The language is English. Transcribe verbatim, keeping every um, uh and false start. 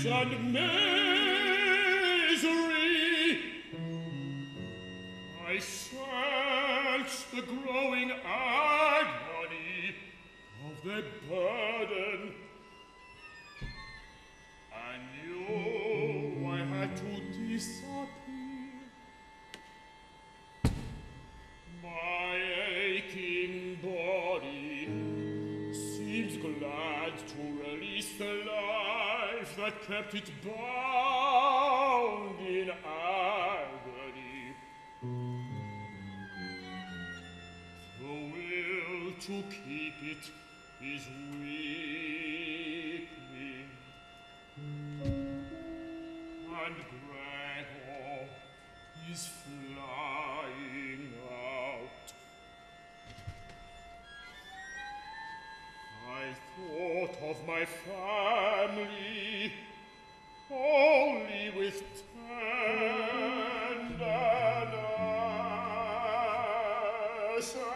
and misery. I searched the growing agony of their burden. I knew I had to disappear. My aching body seems glad to release the life that kept it bound in agony. The will to keep it is weakening, and Gregor is flying out. I thought of my family only with tenderness.